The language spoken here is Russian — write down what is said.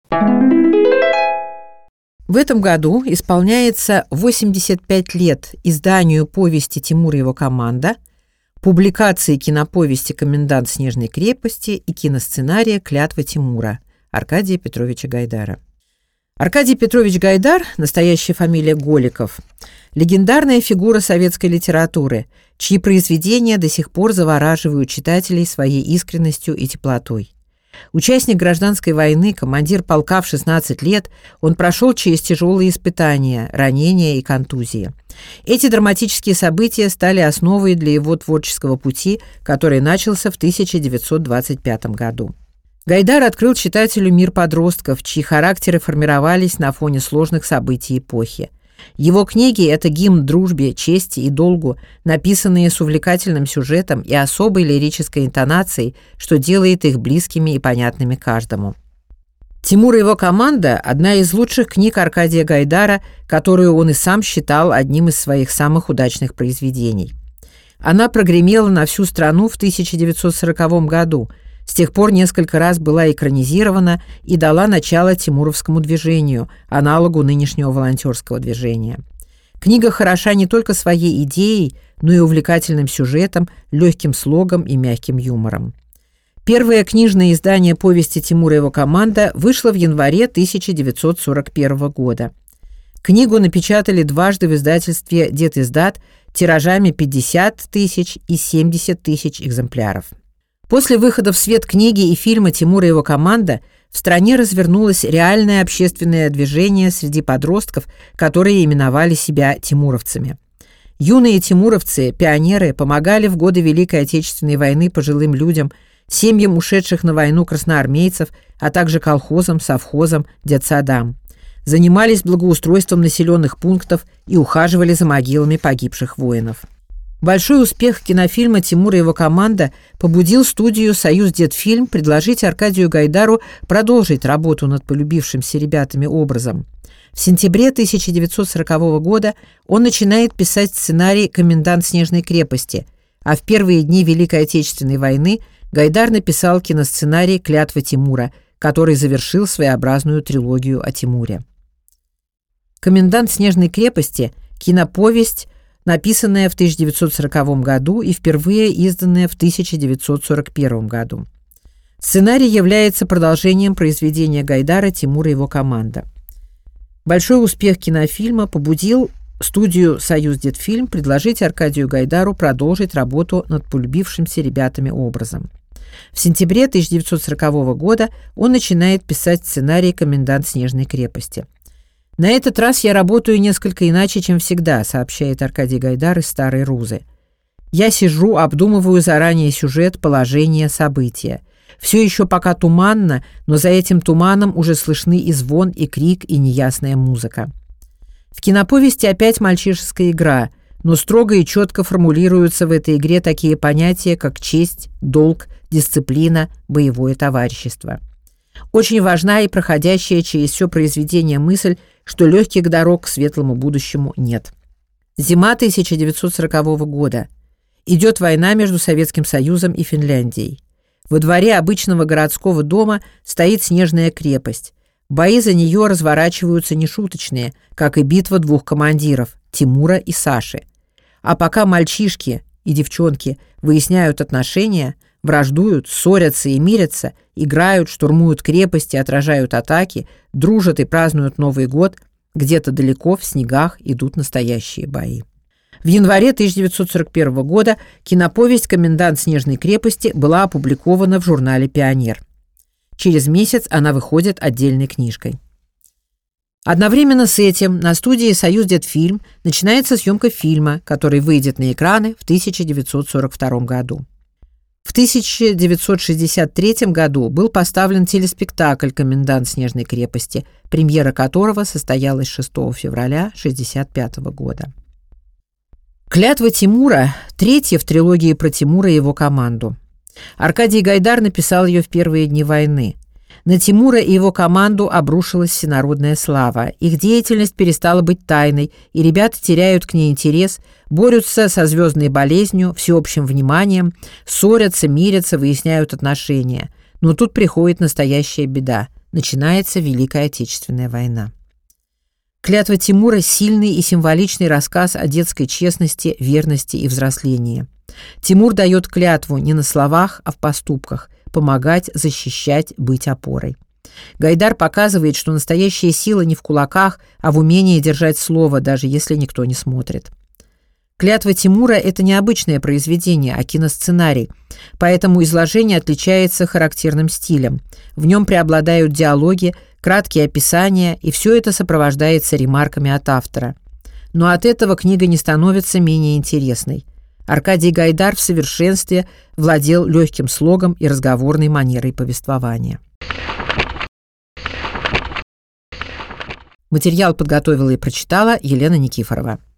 В этом году исполняется 85 лет изданию повести «Тимур и его команда», публикации киноповести «Комендант Снежной крепости» и киносценария «Клятва Тимура» Аркадия Петровича Гайдара. Аркадий Петрович Гайдар, настоящая фамилия Голиков, легендарная фигура советской литературы, чьи произведения до сих пор завораживают читателей своей искренностью и теплотой. Участник гражданской войны, командир полка в 16 лет, он прошел через тяжелые испытания, ранения и контузии. Эти драматические события стали основой для его творческого пути, который начался в 1925 году. Гайдар открыл читателю мир подростков, чьи характеры формировались на фоне сложных событий эпохи. Его книги – это гимн дружбе, чести и долгу, написанные с увлекательным сюжетом и особой лирической интонацией, что делает их близкими и понятными каждому. «Тимур и его команда» – одна из лучших книг Аркадия Гайдара, которую он и сам считал одним из своих самых удачных произведений. Она прогремела на всю страну в 1940 году, с тех пор несколько раз была экранизирована и дала начало тимуровскому движению, аналогу нынешнего волонтерского движения. Книга хороша не только своей идеей, но и увлекательным сюжетом, легким слогом и мягким юмором. Первое книжное издание повести «Тимур и его команда» вышло в январе 1941 года. Книгу напечатали дважды в издательстве «Детиздат» тиражами 50 тысяч и 70 тысяч экземпляров. После выхода в свет книги и фильма «Тимур и его команда» в стране развернулось реальное общественное движение среди подростков, которые именовали себя тимуровцами. Юные тимуровцы, пионеры, помогали в годы Великой Отечественной войны пожилым людям, семьям ушедших на войну красноармейцев, а также колхозам, совхозам, детсадам. Занимались благоустройством населенных пунктов и ухаживали за могилами погибших воинов. Большой успех кинофильма «Тимур и его команда» побудил студию «Союздетфильм» предложить Аркадию Гайдару продолжить работу над полюбившимся ребятами образом. В сентябре 1940 года он начинает писать сценарий «Комендант Снежной крепости», а в первые дни Великой Отечественной войны Гайдар написал киносценарий «Клятва Тимура», который завершил своеобразную трилогию о Тимуре. «Комендант Снежной крепости» – киноповесть, написанная в 1940 году и впервые изданная в 1941 году. Сценарий является продолжением произведения Гайдара «Тимур и его команда». Большой успех кинофильма побудил студию «Союздетфильм» предложить Аркадию Гайдару продолжить работу над полюбившимся ребятами образом. В сентябре 1940 года он начинает писать сценарий «Комендант Снежной крепости». «На этот раз я работаю несколько иначе, чем всегда», сообщает Аркадий Гайдар из «Старой Рузы». «Я сижу, обдумываю заранее сюжет, положение, события. Все еще пока туманно, но за этим туманом уже слышны и звон, и крик, и неясная музыка». В киноповести опять мальчишеская игра, но строго и четко формулируются в этой игре такие понятия, как честь, долг, дисциплина, боевое товарищество. Очень важна и проходящая через все произведение мысль, что легких дорог к светлому будущему нет. Зима 1940 года. Идет война между Советским Союзом и Финляндией. Во дворе обычного городского дома стоит снежная крепость. Бои за нее разворачиваются нешуточные, как и битва двух командиров – Тимура и Саши. А пока мальчишки и девчонки выясняют отношения, враждуют, ссорятся и мирятся, играют, штурмуют крепости, отражают атаки, дружат и празднуют Новый год, где-то далеко в снегах идут настоящие бои. В январе 1941 года киноповесть «Комендант Снежной крепости» была опубликована в журнале «Пионер». Через месяц она выходит отдельной книжкой. Одновременно с этим на студии «Союздетфильм» начинается съемка фильма, который выйдет на экраны в 1942 году. В 1963 году был поставлен телеспектакль «Комендант Снежной крепости», премьера которого состоялась 6 февраля 1965 года. «Клятва Тимура» – третья в трилогии про Тимура и его команду. Аркадий Гайдар написал ее в первые дни войны. На Тимура и его команду обрушилась всенародная слава. Их деятельность перестала быть тайной, и ребята теряют к ней интерес, борются со звездной болезнью, всеобщим вниманием, ссорятся, мирятся, выясняют отношения. Но тут приходит настоящая беда. начинается Великая Отечественная война. «Клятва Тимура» — сильный и символичный рассказ о детской честности, верности и взрослении. Тимур дает клятву не на словах, а в поступках – помогать, защищать, быть опорой. Гайдар показывает, что настоящая сила не в кулаках, а в умении держать слово, даже если никто не смотрит. «Клятва Тимура» — это не обычное произведение, а киносценарий, поэтому изложение отличается характерным стилем. В нем преобладают диалоги, краткие описания, и все это сопровождается ремарками от автора. Но от этого книга не становится менее интересной. Аркадий Гайдар в совершенстве владел легким слогом и разговорной манерой повествования. Материал подготовила и прочитала Елена Никифорова.